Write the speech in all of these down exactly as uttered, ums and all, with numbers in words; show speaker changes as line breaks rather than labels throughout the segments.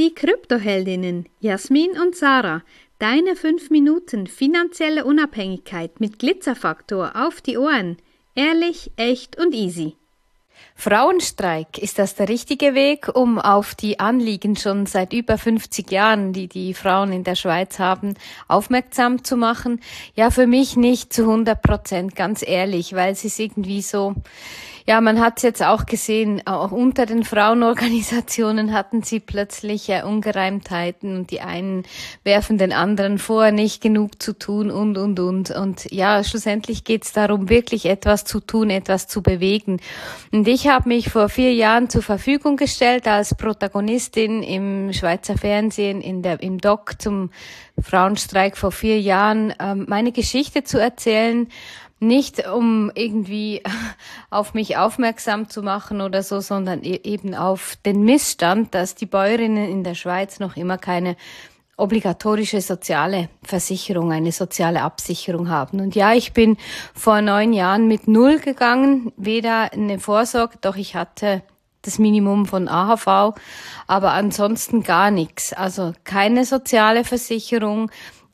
die Kryptoheldinnen Jasmin und Sarah. Deine fünf Minuten finanzielle Unabhängigkeit mit Glitzerfaktor auf die Ohren. Ehrlich, echt und easy.
Frauenstreik, ist das der richtige Weg, um auf die Anliegen schon seit über fünfzig Jahren, die die Frauen in der Schweiz haben, aufmerksam zu machen? Ja, für mich nicht zu hundert Prozent, ganz ehrlich, weil es ist irgendwie so, ja, man hat es jetzt auch gesehen, auch unter den Frauenorganisationen hatten sie plötzlich äh, Ungereimtheiten und die einen werfen den anderen vor, nicht genug zu tun und, und, und. Und ja, schlussendlich geht es darum, wirklich etwas zu tun, etwas zu bewegen. Und ich habe mich vor vier Jahren zur Verfügung gestellt als Protagonistin im Schweizer Fernsehen, in der, im Doc zum Frauenstreik vor vier Jahren, ähm, meine Geschichte zu erzählen. Nicht um irgendwie auf mich aufmerksam zu machen oder so, sondern eben auf den Missstand, dass die Bäuerinnen in der Schweiz noch immer keine obligatorische soziale Versicherung, eine soziale Absicherung haben. Und ja, ich bin vor neun Jahren mit null gegangen, weder eine Vorsorge, doch ich hatte das Minimum von A H V, aber ansonsten gar nichts. Also keine soziale Versicherung,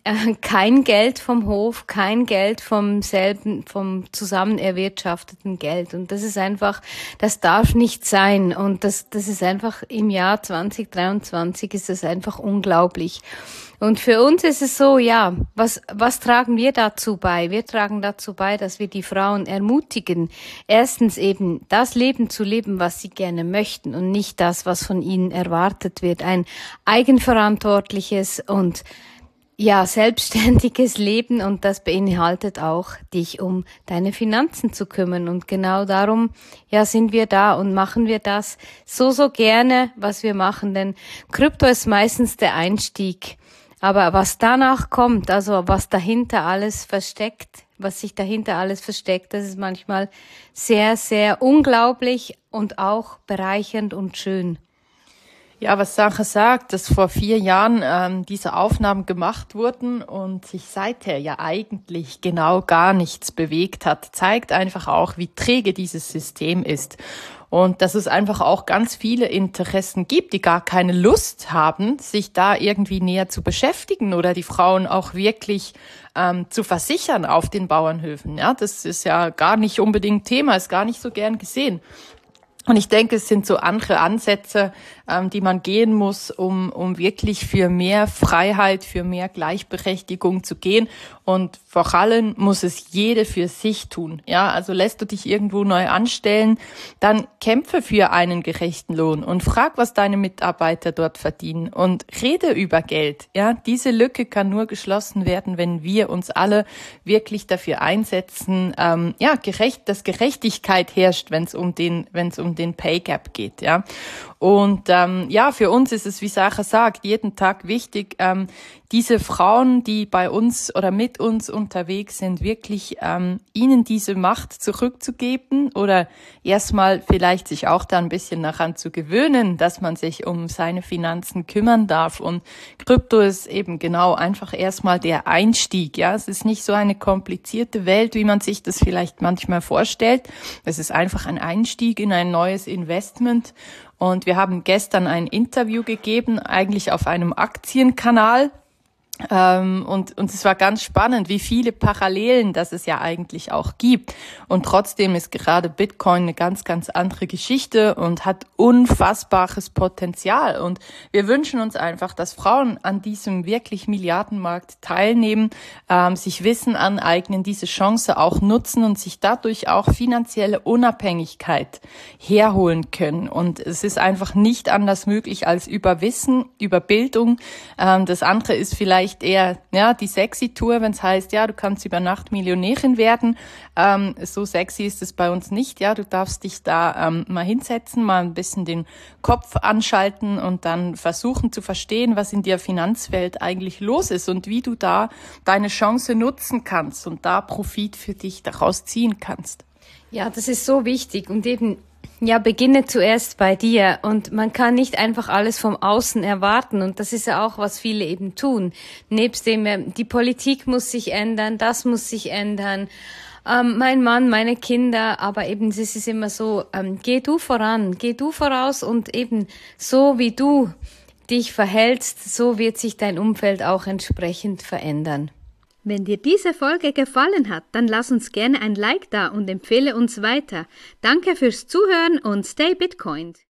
kein Geld vom Hof, kein Geld vom selben, vom zusammen erwirtschafteten Geld. Und das ist einfach, das darf nicht sein. Und das, das ist einfach im Jahr zwanzig dreiundzwanzig ist das einfach unglaublich. Und für uns ist es so, ja, was, was tragen wir dazu bei? Wir tragen dazu bei, dass wir die Frauen ermutigen, erstens eben das Leben zu leben, was sie gerne möchten und nicht das, was von ihnen erwartet wird. Ein eigenverantwortliches und ja, selbstständiges Leben, und das beinhaltet auch, dich um deine Finanzen zu kümmern. Und genau darum, ja, sind wir da und machen wir das so, so gerne, was wir machen. Denn Krypto ist meistens der Einstieg. Aber was danach kommt, also was dahinter alles versteckt, was sich dahinter alles versteckt, das ist manchmal sehr, sehr unglaublich und auch bereichernd und schön.
Ja, was Sacha sagt, dass vor vier Jahren ähm, diese Aufnahmen gemacht wurden und sich seither ja eigentlich genau gar nichts bewegt hat, zeigt einfach auch, wie träge dieses System ist. Und dass es einfach auch ganz viele Interessen gibt, die gar keine Lust haben, sich da irgendwie näher zu beschäftigen oder die Frauen auch wirklich ähm, zu versichern auf den Bauernhöfen. Ja, das ist ja gar nicht unbedingt Thema, ist gar nicht so gern gesehen. Und ich denke, es sind so andere Ansätze, ähm, die man gehen muss, um um wirklich für mehr Freiheit, für mehr Gleichberechtigung zu gehen. Und vor allem muss es jede für sich tun. Ja, also lässt du dich irgendwo neu anstellen, dann kämpfe für einen gerechten Lohn und frag, was deine Mitarbeiter dort verdienen und rede über Geld. Ja, diese Lücke kann nur geschlossen werden, wenn wir uns alle wirklich dafür einsetzen, ähm, ja, gerecht, dass Gerechtigkeit herrscht, wenn es um den, wenn es um den Pay Gap geht, ja. Und ähm, ja, für uns ist es, wie Sacha sagt, jeden Tag wichtig, ähm, diese Frauen, die bei uns oder mit uns unterwegs sind, wirklich ähm, ihnen diese Macht zurückzugeben oder erstmal vielleicht sich auch da ein bisschen daran zu gewöhnen, dass man sich um seine Finanzen kümmern darf. Und Krypto ist eben genau einfach erstmal der Einstieg. Ja, es ist nicht so eine komplizierte Welt, wie man sich das vielleicht manchmal vorstellt. Es ist einfach ein Einstieg in ein neues Investment. Und wir haben gestern ein Interview gegeben, eigentlich auf einem Aktienkanal. Ähm, und, und es war ganz spannend, wie viele Parallelen das es ja eigentlich auch gibt. Und trotzdem ist gerade Bitcoin eine ganz, ganz andere Geschichte und hat unfassbares Potenzial. Und wir wünschen uns einfach, dass Frauen an diesem wirklich Milliardenmarkt teilnehmen, ähm, sich Wissen aneignen, diese Chance auch nutzen und sich dadurch auch finanzielle Unabhängigkeit herholen können. Und es ist einfach nicht anders möglich als über Wissen, über Bildung. Ähm, das andere ist vielleicht eher ja die sexy Tour, wenn es heißt, ja, du kannst über Nacht Millionärin werden. Ähm, so sexy ist es bei uns nicht. Ja, du darfst dich da ähm, mal hinsetzen, mal ein bisschen den Kopf anschalten und dann versuchen zu verstehen, was in der Finanzwelt eigentlich los ist und wie du da deine Chance nutzen kannst und da Profit für dich daraus ziehen kannst.
Ja, das ist so wichtig und eben ja, beginne zuerst bei dir und man kann nicht einfach alles vom Außen erwarten und das ist ja auch, was viele eben tun. Nebst dem, die Politik muss sich ändern, das muss sich ändern, ähm, mein Mann, meine Kinder, aber eben es ist immer so, ähm, geh du voran, geh du voraus und eben so wie du dich verhältst, so wird sich dein Umfeld auch entsprechend verändern.
Wenn dir diese Folge gefallen hat, dann lass uns gerne ein Like da und empfehle uns weiter. Danke fürs Zuhören und stay Bitcoined!